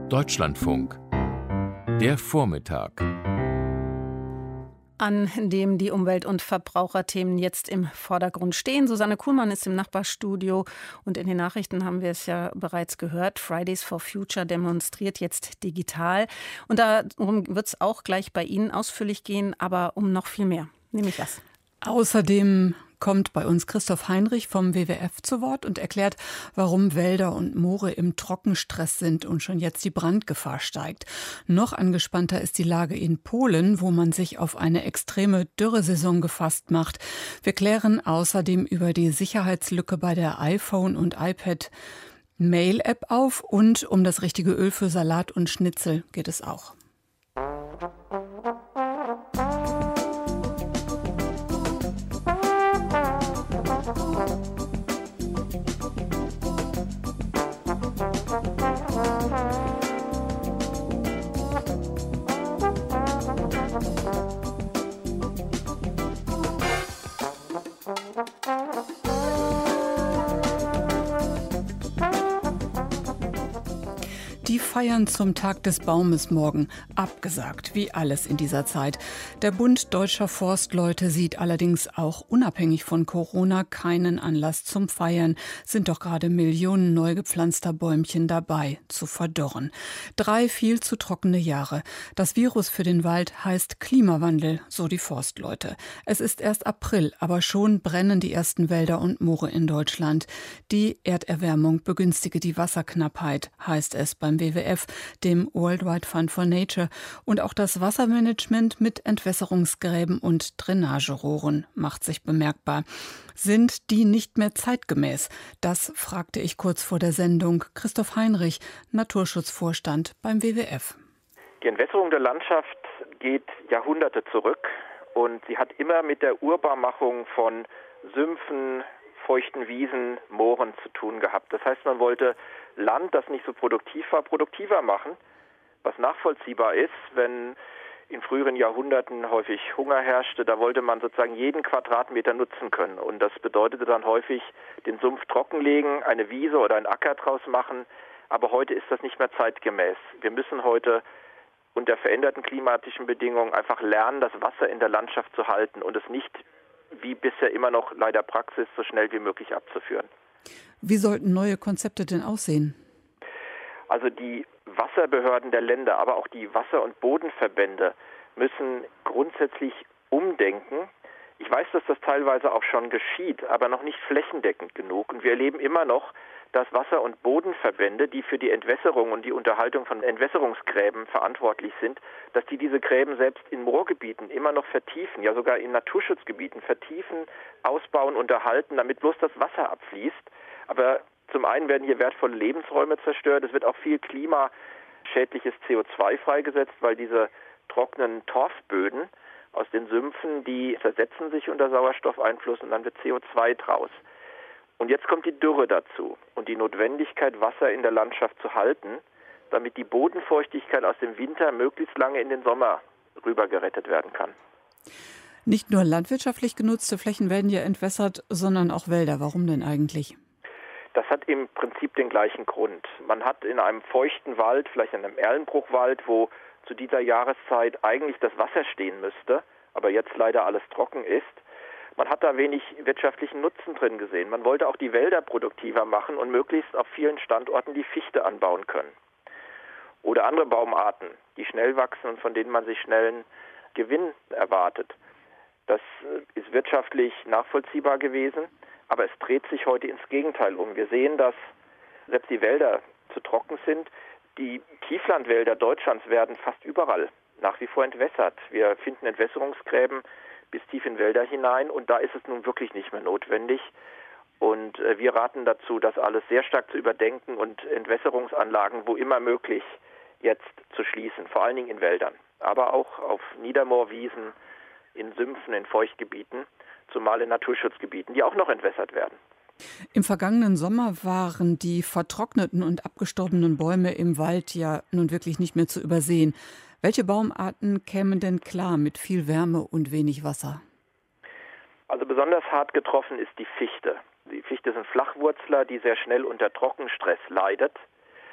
Deutschlandfunk. Der Vormittag. An dem die Umwelt- und Verbraucherthemen jetzt im Vordergrund stehen. Susanne Kuhlmann ist im Nachbarstudio und in den Nachrichten haben wir es ja bereits gehört. Fridays for Future demonstriert jetzt digital. Und darum wird es auch gleich bei Ihnen ausführlich gehen, aber um noch viel mehr. Nämlich was? Außerdem kommt bei uns Christoph Heinrich vom WWF zu Wort und erklärt, warum Wälder und Moore im Trockenstress sind und schon jetzt die Brandgefahr steigt. Noch angespannter ist die Lage in Polen, wo man sich auf eine extreme Dürresaison gefasst macht. Wir klären außerdem über die Sicherheitslücke bei der iPhone- und iPad-Mail-App auf und um das richtige Öl für Salat und Schnitzel geht es auch. Die Feiern zum Tag des Baumes morgen abgesagt, wie alles in dieser Zeit. Der Bund Deutscher Forstleute sieht allerdings auch unabhängig von Corona keinen Anlass zum Feiern. Sind doch gerade Millionen neu gepflanzter Bäumchen dabei zu verdorren. 3 viel zu trockene Jahre. Das Virus für den Wald heißt Klimawandel, so die Forstleute. Es ist erst April, aber schon brennen die ersten Wälder und Moore in Deutschland. Die Erderwärmung begünstige die Wasserknappheit, heißt es beim WWF, dem World Wide Fund for Nature. Und auch das Wassermanagement mit Entwässerungsgräben und Drainagerohren macht sich bemerkbar. Sind die nicht mehr zeitgemäß? Das fragte ich kurz vor der Sendung Christoph Heinrich, Naturschutzvorstand beim WWF. Die Entwässerung der Landschaft geht Jahrhunderte zurück und sie hat immer mit der Urbarmachung von Sümpfen, feuchten Wiesen, Mooren zu tun gehabt. Das heißt, man wollte Land, das nicht so produktiv war, produktiver machen, was nachvollziehbar ist, wenn in früheren Jahrhunderten häufig Hunger herrschte. Da wollte man sozusagen jeden Quadratmeter nutzen können. Und das bedeutete dann häufig den Sumpf trockenlegen, eine Wiese oder einen Acker draus machen. Aber heute ist das nicht mehr zeitgemäß. Wir müssen heute unter veränderten klimatischen Bedingungen einfach lernen, das Wasser in der Landschaft zu halten und es nicht, wie bisher immer noch leider Praxis, so schnell wie möglich abzuführen. Wie sollten neue Konzepte denn aussehen? Also die Wasserbehörden der Länder, aber auch die Wasser- und Bodenverbände müssen grundsätzlich umdenken. Ich weiß, dass das teilweise auch schon geschieht, aber noch nicht flächendeckend genug. Und wir erleben immer noch, dass Wasser- und Bodenverbände, die für die Entwässerung und die Unterhaltung von Entwässerungsgräben verantwortlich sind, dass die diese Gräben selbst in Moorgebieten immer noch vertiefen, ja sogar in Naturschutzgebieten vertiefen, ausbauen, unterhalten, damit bloß das Wasser abfließt. Aber zum einen werden hier wertvolle Lebensräume zerstört, es wird auch viel klimaschädliches CO2 freigesetzt, weil diese trockenen Torfböden aus den Sümpfen, die zersetzen sich unter Sauerstoffeinfluss und dann wird CO2 draus. Und jetzt kommt die Dürre dazu und die Notwendigkeit, Wasser in der Landschaft zu halten, damit die Bodenfeuchtigkeit aus dem Winter möglichst lange in den Sommer rüber gerettet werden kann. Nicht nur landwirtschaftlich genutzte Flächen werden ja entwässert, sondern auch Wälder. Warum denn eigentlich? Das hat im Prinzip den gleichen Grund. Man hat in einem feuchten Wald, vielleicht in einem Erlenbruchwald, wo zu dieser Jahreszeit eigentlich das Wasser stehen müsste, aber jetzt leider alles trocken ist, man hat da wenig wirtschaftlichen Nutzen drin gesehen. Man wollte auch die Wälder produktiver machen und möglichst auf vielen Standorten die Fichte anbauen können. Oder andere Baumarten, die schnell wachsen und von denen man sich schnellen Gewinn erwartet. Das ist wirtschaftlich nachvollziehbar gewesen, aber es dreht sich heute ins Gegenteil um. Wir sehen, dass selbst die Wälder zu trocken sind. Die Tieflandwälder Deutschlands werden fast überall nach wie vor entwässert. Wir finden Entwässerungsgräben bis tief in Wälder hinein und da ist es nun wirklich nicht mehr notwendig. Und wir raten dazu, das alles sehr stark zu überdenken und Entwässerungsanlagen, wo immer möglich, jetzt zu schließen, vor allen Dingen in Wäldern, aber auch auf Niedermoorwiesen, in Sümpfen, in Feuchtgebieten, zumal in Naturschutzgebieten, die auch noch entwässert werden. Im vergangenen Sommer waren die vertrockneten und abgestorbenen Bäume im Wald ja nun wirklich nicht mehr zu übersehen. Welche Baumarten kämen denn klar mit viel Wärme und wenig Wasser? Also besonders hart getroffen ist die Fichte. Die Fichte ist ein Flachwurzler, die sehr schnell unter Trockenstress leidet.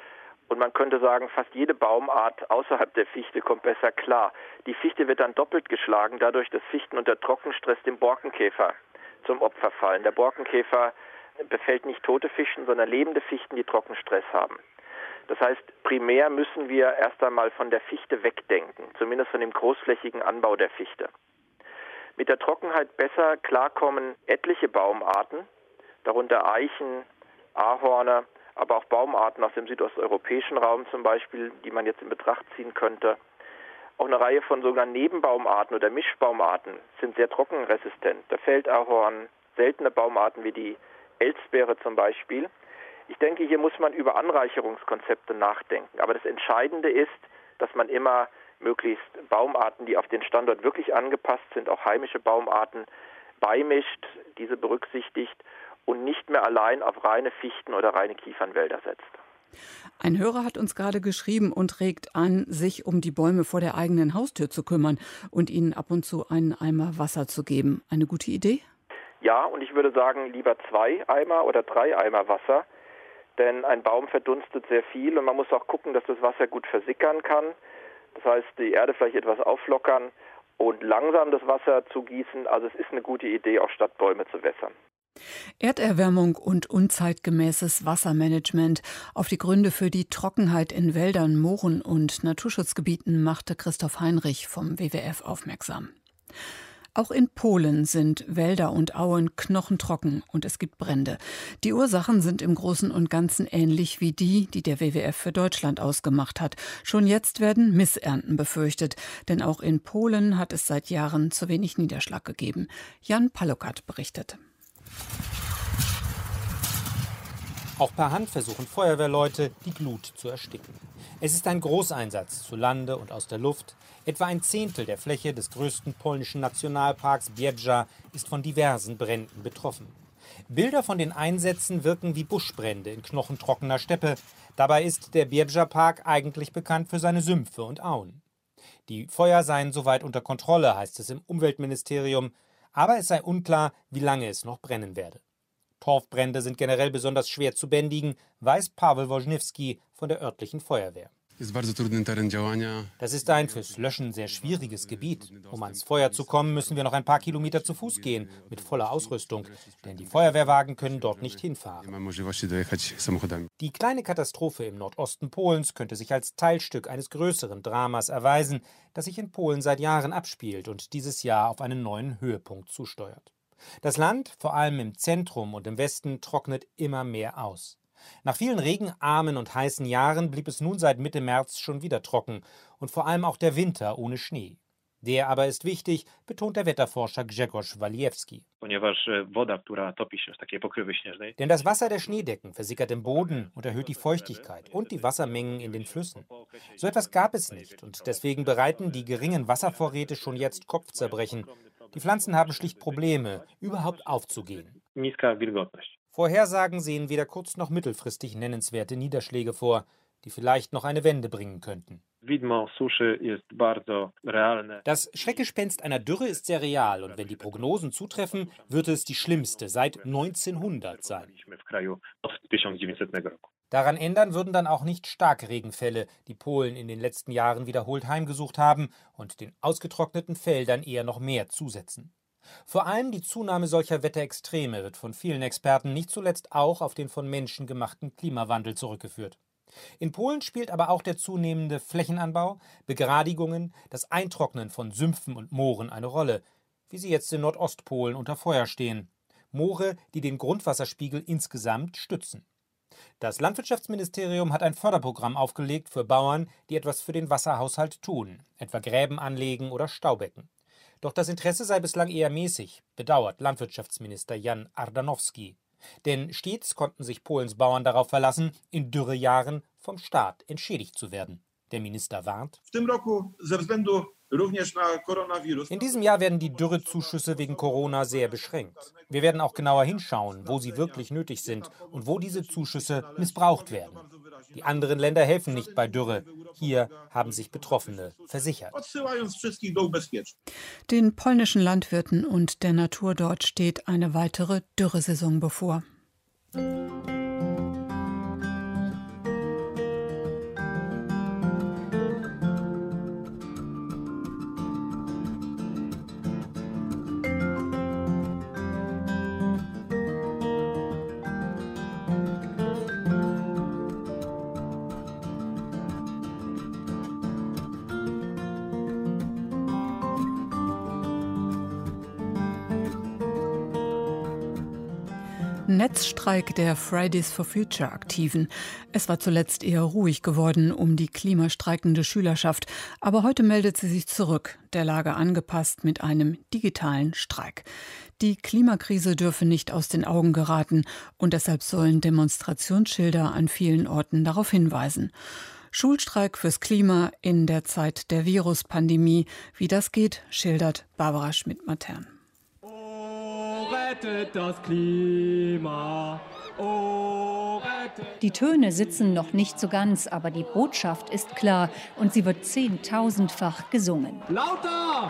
Und man könnte sagen, fast jede Baumart außerhalb der Fichte kommt besser klar. Die Fichte wird dann doppelt geschlagen, dadurch, dass Fichten unter Trockenstress dem Borkenkäfer zum Opfer fallen. Der Borkenkäfer befällt nicht tote Fichten, sondern lebende Fichten, die Trockenstress haben. Das heißt, primär müssen wir erst einmal von der Fichte wegdenken, zumindest von dem großflächigen Anbau der Fichte. Mit der Trockenheit besser klarkommen etliche Baumarten, darunter Eichen, Ahorne, aber auch Baumarten aus dem südosteuropäischen Raum zum Beispiel, die man jetzt in Betracht ziehen könnte. Auch eine Reihe von sogenannten Nebenbaumarten oder Mischbaumarten sind sehr trockenresistent. Der Feldahorn, seltene Baumarten wie die Elsbeere zum Beispiel. Ich denke, hier muss man über Anreicherungskonzepte nachdenken. Aber das Entscheidende ist, dass man immer möglichst Baumarten, die auf den Standort wirklich angepasst sind, auch heimische Baumarten, beimischt, diese berücksichtigt und nicht mehr allein auf reine Fichten- oder reine Kiefernwälder setzt. Ein Hörer hat uns gerade geschrieben und regt an, sich um die Bäume vor der eigenen Haustür zu kümmern und ihnen ab und zu einen Eimer Wasser zu geben. Eine gute Idee? Ja, und ich würde sagen, lieber 2 Eimer oder 3 Eimer Wasser, denn ein Baum verdunstet sehr viel und man muss auch gucken, dass das Wasser gut versickern kann. Das heißt, die Erde vielleicht etwas auflockern und langsam das Wasser zu gießen. Also es ist eine gute Idee, auch statt Bäume zu wässern. Erderwärmung und unzeitgemäßes Wassermanagement. Auf die Gründe für die Trockenheit in Wäldern, Mooren und Naturschutzgebieten machte Christoph Heinrich vom WWF aufmerksam. Auch in Polen sind Wälder und Auen knochentrocken und es gibt Brände. Die Ursachen sind im Großen und Ganzen ähnlich wie die der WWF für Deutschland ausgemacht hat. Schon jetzt werden Missernten befürchtet, denn auch in Polen hat es seit Jahren zu wenig Niederschlag gegeben. Jan Palokat berichtet. Auch per Hand versuchen Feuerwehrleute, die Glut zu ersticken. Es ist ein Großeinsatz zu Lande und aus der Luft. Etwa 1/10 der Fläche des größten polnischen Nationalparks Biebrzza ist von diversen Bränden betroffen. Bilder von den Einsätzen wirken wie Buschbrände in knochentrockener Steppe. Dabei ist der Biebrzza-Park eigentlich bekannt für seine Sümpfe und Auen. Die Feuer seien soweit unter Kontrolle, heißt es im Umweltministerium. Aber es sei unklar, wie lange es noch brennen werde. Torfbrände sind generell besonders schwer zu bändigen, weiß Paweł Woźniewski von der örtlichen Feuerwehr. Das ist ein fürs Löschen sehr schwieriges Gebiet. Um ans Feuer zu kommen, müssen wir noch ein paar Kilometer zu Fuß gehen, mit voller Ausrüstung, denn die Feuerwehrwagen können dort nicht hinfahren. Die kleine Katastrophe im Nordosten Polens könnte sich als Teilstück eines größeren Dramas erweisen, das sich in Polen seit Jahren abspielt und dieses Jahr auf einen neuen Höhepunkt zusteuert. Das Land, vor allem im Zentrum und im Westen, trocknet immer mehr aus. Nach vielen regenarmen und heißen Jahren blieb es nun seit Mitte März schon wieder trocken und vor allem auch der Winter ohne Schnee. Der aber ist wichtig, betont der Wetterforscher Grzegorz Walijewski. Denn das Wasser der Schneedecken versickert im Boden und erhöht die Feuchtigkeit und die Wassermengen in den Flüssen. So etwas gab es nicht und deswegen bereiten die geringen Wasservorräte schon jetzt Kopfzerbrechen. Die Pflanzen haben schlicht Probleme, überhaupt aufzugehen. Vorhersagen sehen weder kurz- noch mittelfristig nennenswerte Niederschläge vor, die vielleicht noch eine Wende bringen könnten. Das Schreckgespenst einer Dürre ist sehr real und wenn die Prognosen zutreffen, wird es die schlimmste seit 1900 sein. Daran ändern würden dann auch nicht Starkregenfälle, die Polen in den letzten Jahren wiederholt heimgesucht haben und den ausgetrockneten Feldern eher noch mehr zusetzen. Vor allem die Zunahme solcher Wetterextreme wird von vielen Experten nicht zuletzt auch auf den von Menschen gemachten Klimawandel zurückgeführt. In Polen spielt aber auch der zunehmende Flächenanbau, Begradigungen, das Eintrocknen von Sümpfen und Mooren eine Rolle, wie sie jetzt in Nordostpolen unter Feuer stehen. Moore, die den Grundwasserspiegel insgesamt stützen. Das Landwirtschaftsministerium hat ein Förderprogramm aufgelegt für Bauern, die etwas für den Wasserhaushalt tun, etwa Gräben anlegen oder Staubecken. Doch das Interesse sei bislang eher mäßig, bedauert Landwirtschaftsminister Jan Ardanowski. Denn stets konnten sich Polens Bauern darauf verlassen, in Dürrejahren vom Staat entschädigt zu werden. Der Minister warnt: In diesem Jahr werden die Dürrezuschüsse wegen Corona sehr beschränkt. Wir werden auch genauer hinschauen, wo sie wirklich nötig sind und wo diese Zuschüsse missbraucht werden. Die anderen Länder helfen nicht bei Dürre. Hier haben sich Betroffene versichert. Den polnischen Landwirten und der Natur dort steht eine weitere Dürresaison bevor. Netzstreik der Fridays for Future Aktiven. Es war zuletzt eher ruhig geworden um die klimastreikende Schülerschaft. Aber heute meldet sie sich zurück, der Lage angepasst mit einem digitalen Streik. Die Klimakrise dürfe nicht aus den Augen geraten und deshalb sollen Demonstrationsschilder an vielen Orten darauf hinweisen. Schulstreik fürs Klima in der Zeit der Viruspandemie. Wie das geht, schildert Barbara Schmidt-Matern. Rettet das Klima. Oh, rettet. Die Töne sitzen noch nicht so ganz, aber die Botschaft ist klar und sie wird 10.000-fach gesungen. Lauter!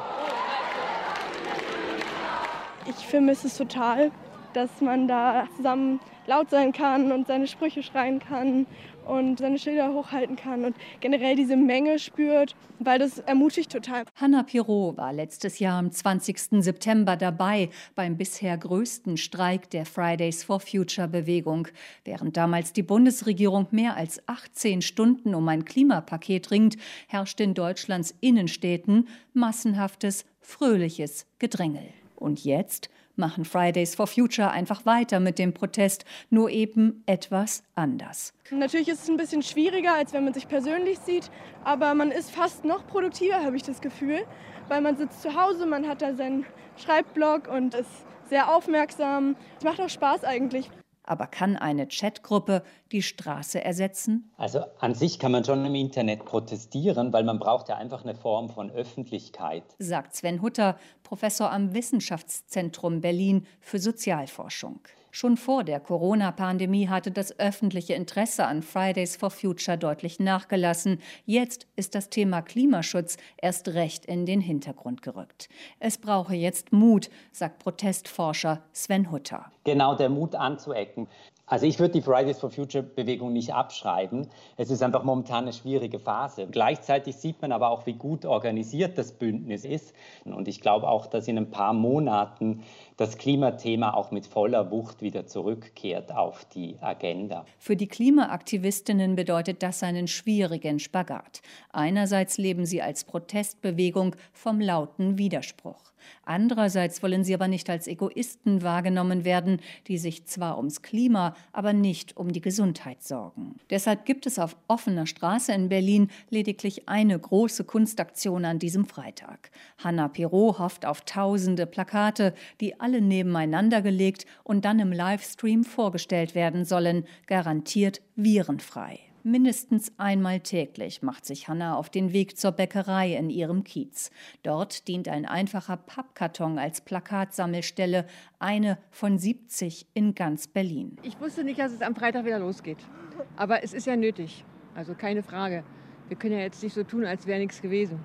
Ich vermisse es total, dass man da zusammen laut sein kann und seine Sprüche schreien kann und seine Schilder hochhalten kann und generell diese Menge spürt, weil das ermutigt total. Hannah Pirot war letztes Jahr am 20. September dabei beim bisher größten Streik der Fridays for Future Bewegung. Während damals die Bundesregierung mehr als 18 Stunden um ein Klimapaket ringt, herrscht in Deutschlands Innenstädten massenhaftes, fröhliches Gedrängel. Und jetzt machen Fridays for Future einfach weiter mit dem Protest, nur eben etwas anders. Natürlich ist es ein bisschen schwieriger, als wenn man sich persönlich sieht, aber man ist fast noch produktiver, habe ich das Gefühl, weil man sitzt zu Hause, man hat da seinen Schreibblock und ist sehr aufmerksam. Es macht auch Spaß eigentlich. Aber kann eine Chatgruppe die Straße ersetzen? Also an sich kann man schon im Internet protestieren, weil man braucht ja einfach eine Form von Öffentlichkeit. Sagt Sven Hutter, Professor am Wissenschaftszentrum Berlin für Sozialforschung. Schon vor der Corona-Pandemie hatte das öffentliche Interesse an Fridays for Future deutlich nachgelassen. Jetzt ist das Thema Klimaschutz erst recht in den Hintergrund gerückt. Es brauche jetzt Mut, sagt Protestforscher Sven Hutter. Genau, der Mut anzuecken. Also ich würde die Fridays for Future Bewegung nicht abschreiben. Es ist einfach momentan eine schwierige Phase. Gleichzeitig sieht man aber auch, wie gut organisiert das Bündnis ist. Und ich glaube auch, dass in ein paar Monaten das Klimathema auch mit voller Wucht wieder zurückkehrt auf die Agenda. Für die Klimaaktivistinnen bedeutet das einen schwierigen Spagat. Einerseits leben sie als Protestbewegung vom lauten Widerspruch. Andererseits wollen sie aber nicht als Egoisten wahrgenommen werden, die sich zwar ums Klima, aber nicht um die Gesundheit sorgen. Deshalb gibt es auf offener Straße in Berlin lediglich eine große Kunstaktion an diesem Freitag. Hannah Pirot hofft auf tausende Plakate, die alle nebeneinander gelegt und dann im Livestream vorgestellt werden sollen, garantiert virenfrei. Mindestens einmal täglich macht sich Hannah auf den Weg zur Bäckerei in ihrem Kiez. Dort dient ein einfacher Pappkarton als Plakatsammelstelle, eine von 70 in ganz Berlin. Ich wusste nicht, dass es am Freitag wieder losgeht. Aber es ist ja nötig, also keine Frage. Wir können ja jetzt nicht so tun, als wäre nichts gewesen.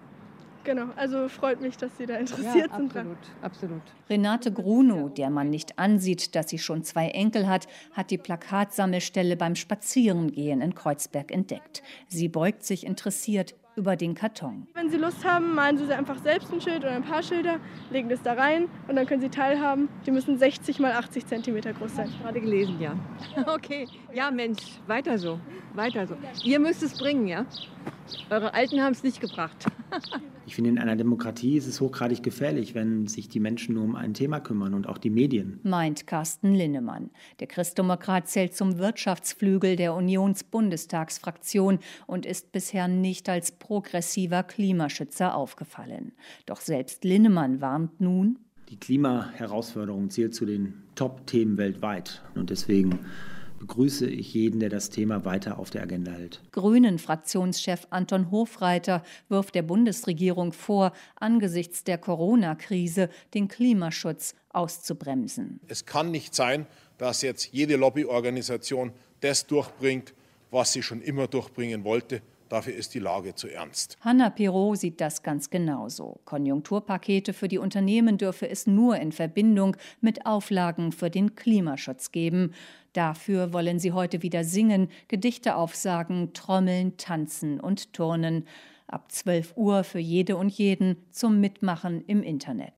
Genau, also freut mich, dass Sie da interessiert sind. Absolut. Renate Grunow, der man nicht ansieht, dass sie schon 2 Enkel hat die Plakatsammelstelle beim Spazierengehen in Kreuzberg entdeckt. Sie beugt sich interessiert über den Karton. Wenn Sie Lust haben, malen Sie einfach selbst ein Schild oder ein paar Schilder, legen das da rein und dann können Sie teilhaben. Die müssen 60 mal 80 Zentimeter groß sein. Gerade gelesen, ja. Okay, ja Mensch, weiter so, weiter so. Ihr müsst es bringen, ja? Eure Alten haben es nicht gebracht. Ich finde, in einer Demokratie ist es hochgradig gefährlich, wenn sich die Menschen nur um ein Thema kümmern und auch die Medien. Meint Carsten Linnemann. Der Christdemokrat zählt zum Wirtschaftsflügel der Unions-Bundestagsfraktion und ist bisher nicht als progressiver Klimaschützer aufgefallen. Doch selbst Linnemann warnt nun: Die Klimaherausforderung zählt zu den Top-Themen weltweit. Und deswegen begrüße ich jeden, der das Thema weiter auf der Agenda hält. Grünen-Fraktionschef Anton Hofreiter wirft der Bundesregierung vor, angesichts der Corona-Krise den Klimaschutz auszubremsen. Es kann nicht sein, dass jetzt jede Lobbyorganisation das durchbringt, was sie schon immer durchbringen wollte. Dafür ist die Lage zu ernst. Hannah Pirot sieht das ganz genauso. Konjunkturpakete für die Unternehmen dürfe es nur in Verbindung mit Auflagen für den Klimaschutz geben. Dafür wollen sie heute wieder singen, Gedichte aufsagen, trommeln, tanzen und turnen. Ab 12 Uhr für jede und jeden zum Mitmachen im Internet.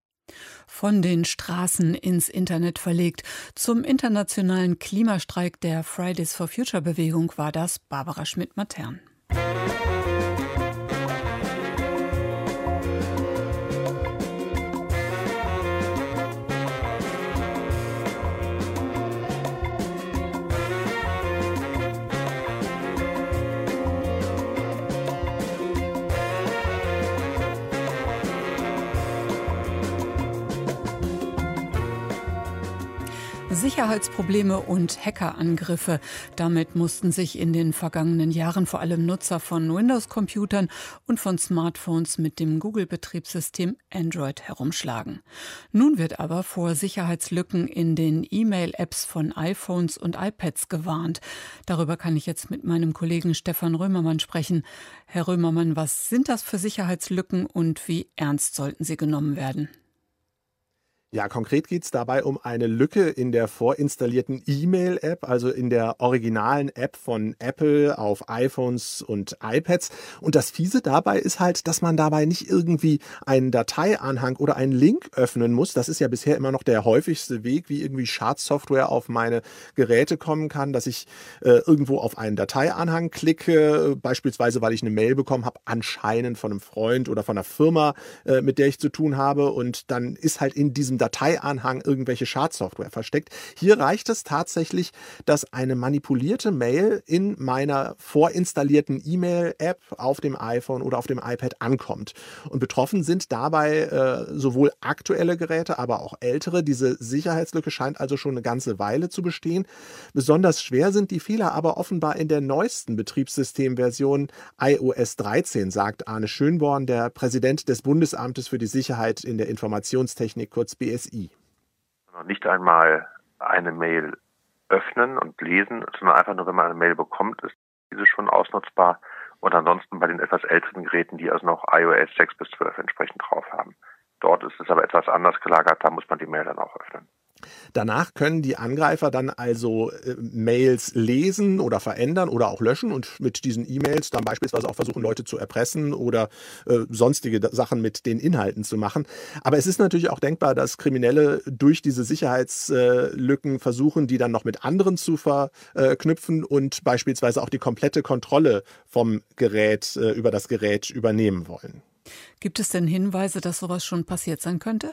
Von den Straßen ins Internet verlegt. Zum internationalen Klimastreik der Fridays for Future Bewegung war das Barbara Schmidt-Matern. Sicherheitsprobleme und Hackerangriffe. Damit mussten sich in den vergangenen Jahren vor allem Nutzer von Windows-Computern und von Smartphones mit dem Google-Betriebssystem Android herumschlagen. Nun wird aber vor Sicherheitslücken in den E-Mail-Apps von iPhones und iPads gewarnt. Darüber kann ich jetzt mit meinem Kollegen Stefan Römermann sprechen. Herr Römermann, was sind das für Sicherheitslücken und wie ernst sollten sie genommen werden? Ja, konkret geht es dabei um eine Lücke in der vorinstallierten E-Mail-App, also in der originalen App von Apple auf iPhones und iPads. Und das Fiese dabei ist halt, dass man dabei nicht irgendwie einen Dateianhang oder einen Link öffnen muss. Das ist ja bisher immer noch der häufigste Weg, wie irgendwie Schadsoftware auf meine Geräte kommen kann, dass ich irgendwo auf einen Dateianhang klicke, beispielsweise weil ich eine Mail bekommen habe, anscheinend von einem Freund oder von einer Firma, mit der ich zu tun habe. Und dann ist halt in diesem Dateianhang irgendwelche Schadsoftware versteckt. Hier reicht es tatsächlich, dass eine manipulierte Mail in meiner vorinstallierten E-Mail-App auf dem iPhone oder auf dem iPad ankommt. Und betroffen sind dabei sowohl aktuelle Geräte, aber auch ältere. Diese Sicherheitslücke scheint also schon eine ganze Weile zu bestehen. Besonders schwer sind die Fehler aber offenbar in der neuesten Betriebssystemversion iOS 13, sagt Arne Schönborn, der Präsident des Bundesamtes für die Sicherheit in der Informationstechnik, kurz BSI. Nicht einmal eine Mail öffnen und lesen, sondern einfach nur, wenn man eine Mail bekommt, ist diese schon ausnutzbar. Und ansonsten bei den etwas älteren Geräten, die also noch iOS 6 bis 12 entsprechend drauf haben. Dort ist es aber etwas anders gelagert, da muss man die Mail dann auch öffnen. Danach können die Angreifer dann also Mails lesen oder verändern oder auch löschen und mit diesen E-Mails dann beispielsweise auch versuchen, Leute zu erpressen oder sonstige Sachen mit den Inhalten zu machen. Aber es ist natürlich auch denkbar, dass Kriminelle durch diese Sicherheitslücken versuchen, die dann noch mit anderen zu verknüpfen und beispielsweise auch die komplette Kontrolle vom Gerät über das Gerät übernehmen wollen. Gibt es denn Hinweise, dass sowas schon passiert sein könnte?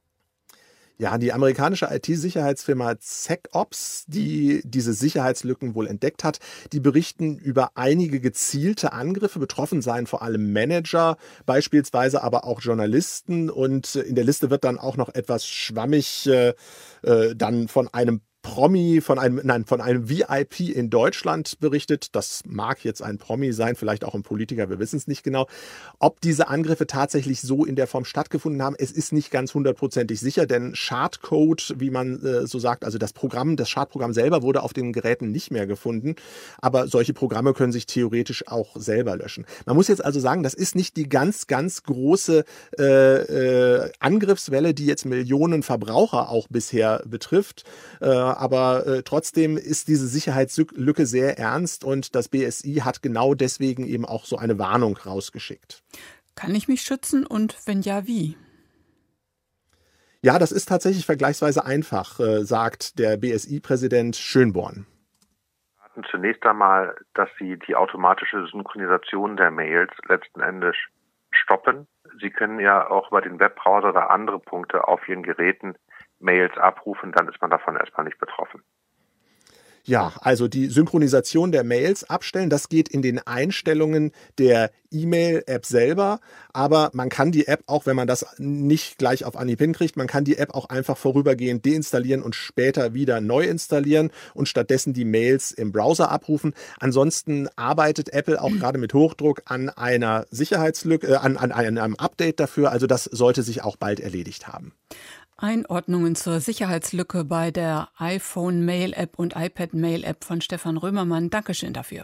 Ja, die amerikanische IT-Sicherheitsfirma SecOps, die diese Sicherheitslücken wohl entdeckt hat, die berichten über einige gezielte Angriffe. Betroffen seien vor allem Manager, beispielsweise aber auch Journalisten. Und in der Liste wird dann auch noch etwas schwammig dann von einem Promi, von einem VIP in Deutschland berichtet. Das mag jetzt ein Promi sein, vielleicht auch ein Politiker, wir wissen es nicht genau. Ob diese Angriffe tatsächlich so in der Form stattgefunden haben, es ist nicht ganz hundertprozentig sicher, denn Schadcode, wie man so sagt, also das Schadprogramm selber wurde auf den Geräten nicht mehr gefunden, aber solche Programme können sich theoretisch auch selber löschen. Man muss jetzt also sagen, das ist nicht die ganz, ganz große Angriffswelle, die jetzt Millionen Verbraucher auch bisher betrifft, aber trotzdem ist diese Sicherheitslücke sehr ernst und das BSI hat genau deswegen eben auch so eine Warnung rausgeschickt. Kann ich mich schützen und wenn ja, wie? Ja, das ist tatsächlich vergleichsweise einfach, sagt der BSI-Präsident Schönborn. Zunächst einmal, dass Sie die automatische Synchronisation der Mails letzten Endes stoppen. Sie können ja auch über den Webbrowser oder andere Punkte auf Ihren Geräten Mails abrufen, dann ist man davon erstmal nicht betroffen. Ja, also die Synchronisation der Mails abstellen, das geht in den Einstellungen der E-Mail-App selber, aber man kann die App auch, wenn man das nicht gleich auf Anhieb hinkriegt, man kann die App auch einfach vorübergehend deinstallieren und später wieder neu installieren und stattdessen die Mails im Browser abrufen. Ansonsten arbeitet Apple auch gerade mit Hochdruck an einer Sicherheitslücke, an einem Update dafür, also das sollte sich auch bald erledigt haben. Einordnungen zur Sicherheitslücke bei der iPhone-Mail-App und iPad-Mail-App von Stefan Römermann. Dankeschön dafür.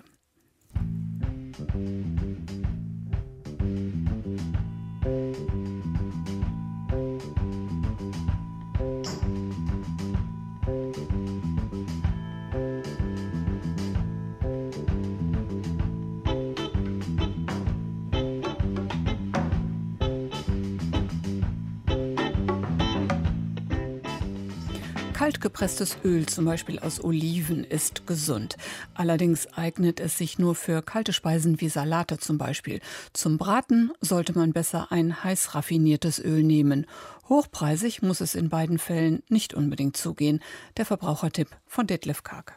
Kaltgepresstes Öl, zum Beispiel aus Oliven, ist gesund. Allerdings eignet es sich nur für kalte Speisen wie Salate zum Beispiel. Zum Braten sollte man besser ein heiß raffiniertes Öl nehmen. Hochpreisig muss es in beiden Fällen nicht unbedingt zugehen. Der Verbrauchertipp von Detlef Karg.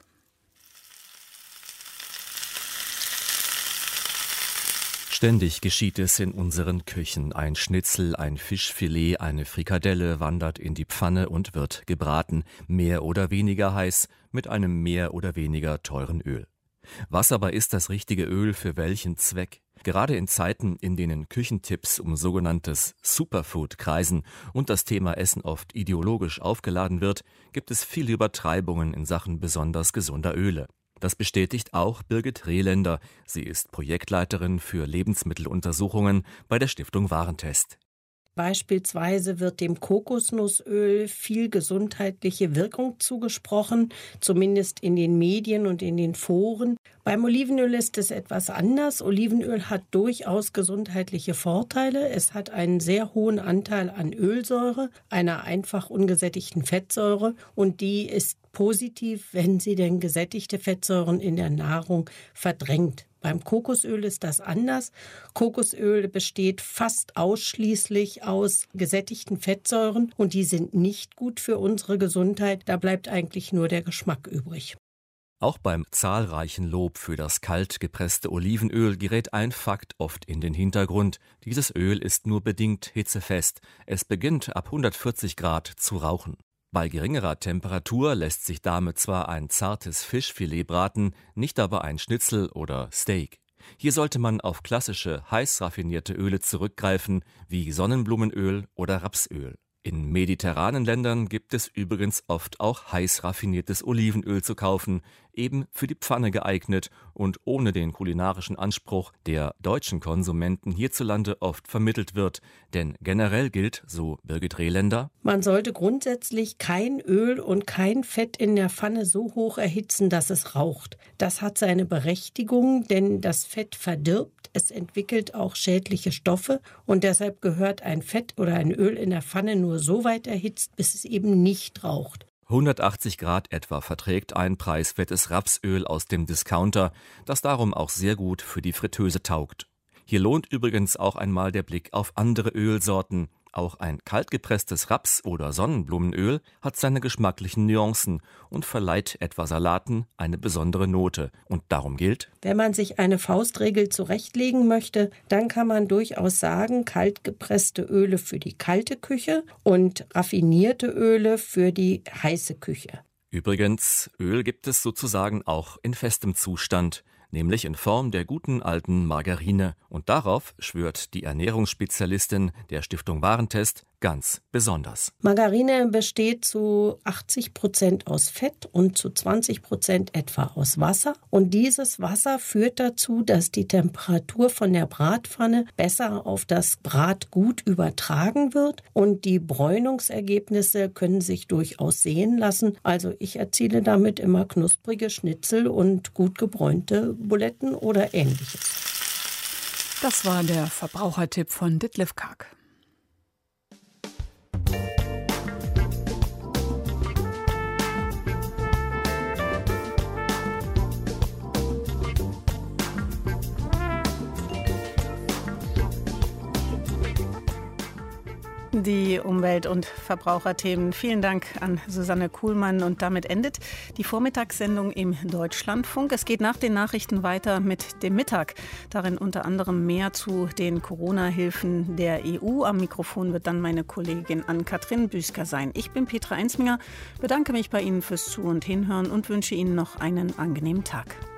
Ständig geschieht es in unseren Küchen. Ein Schnitzel, ein Fischfilet, eine Frikadelle wandert in die Pfanne und wird gebraten, mehr oder weniger heiß, mit einem mehr oder weniger teuren Öl. Was aber ist das richtige Öl für welchen Zweck? Gerade in Zeiten, in denen Küchentipps um sogenanntes Superfood kreisen und das Thema Essen oft ideologisch aufgeladen wird, gibt es viele Übertreibungen in Sachen besonders gesunder Öle. Das bestätigt auch Birgit Rehländer. Sie ist Projektleiterin für Lebensmitteluntersuchungen bei der Stiftung Warentest. Beispielsweise wird dem Kokosnussöl viel gesundheitliche Wirkung zugesprochen, zumindest in den Medien und in den Foren. Beim Olivenöl ist es etwas anders. Olivenöl hat durchaus gesundheitliche Vorteile. Es hat einen sehr hohen Anteil an Ölsäure, einer einfach ungesättigten Fettsäure, und die ist positiv, wenn sie denn gesättigte Fettsäuren in der Nahrung verdrängt. Beim Kokosöl ist das anders. Kokosöl besteht fast ausschließlich aus gesättigten Fettsäuren und die sind nicht gut für unsere Gesundheit. Da bleibt eigentlich nur der Geschmack übrig. Auch beim zahlreichen Lob für das kalt gepresste Olivenöl gerät ein Fakt oft in den Hintergrund. Dieses Öl ist nur bedingt hitzefest. Es beginnt ab 140 Grad zu rauchen. Bei geringerer Temperatur lässt sich damit zwar ein zartes Fischfilet braten, nicht aber ein Schnitzel oder Steak. Hier sollte man auf klassische, heiß raffinierte Öle zurückgreifen, wie Sonnenblumenöl oder Rapsöl. In mediterranen Ländern gibt es übrigens oft auch heiß raffiniertes Olivenöl zu kaufen, eben für die Pfanne geeignet und ohne den kulinarischen Anspruch, der deutschen Konsumenten hierzulande oft vermittelt wird. Denn generell gilt, so Birgit Rehländer: Man sollte grundsätzlich kein Öl und kein Fett in der Pfanne so hoch erhitzen, dass es raucht. Das hat seine Berechtigung, denn das Fett verdirbt. Es entwickelt auch schädliche Stoffe und deshalb gehört ein Fett oder ein Öl in der Pfanne nur so weit erhitzt, bis es eben nicht raucht. 180 Grad etwa verträgt ein preiswertes Rapsöl aus dem Discounter, das darum auch sehr gut für die Fritteuse taugt. Hier lohnt übrigens auch einmal der Blick auf andere Ölsorten. Auch ein kaltgepresstes Raps- oder Sonnenblumenöl hat seine geschmacklichen Nuancen und verleiht etwa Salaten eine besondere Note. Und darum gilt: Wenn man sich eine Faustregel zurechtlegen möchte, dann kann man durchaus sagen, kaltgepresste Öle für die kalte Küche und raffinierte Öle für die heiße Küche. Übrigens, Öl gibt es sozusagen auch in festem Zustand, nämlich in Form der guten alten Margarine. Und darauf schwört die Ernährungsspezialistin der Stiftung Warentest ganz besonders. Margarine besteht zu 80% aus Fett und zu 20% etwa aus Wasser. Und dieses Wasser führt dazu, dass die Temperatur von der Bratpfanne besser auf das Bratgut übertragen wird. Und die Bräunungsergebnisse können sich durchaus sehen lassen. Also ich erziele damit immer knusprige Schnitzel und gut gebräunte Buletten oder Ähnliches. Das war der Verbrauchertipp von Ditlev Karg. Die Umwelt- und Verbraucherthemen. Vielen Dank an Susanne Kuhlmann. Und damit endet die Vormittagssendung im Deutschlandfunk. Es geht nach den Nachrichten weiter mit dem Mittag. Darin unter anderem mehr zu den Corona-Hilfen der EU. Am Mikrofon wird dann meine Kollegin Ann-Kathrin Büsker sein. Ich bin Petra Ensminger, bedanke mich bei Ihnen fürs Zu- und Hinhören und wünsche Ihnen noch einen angenehmen Tag.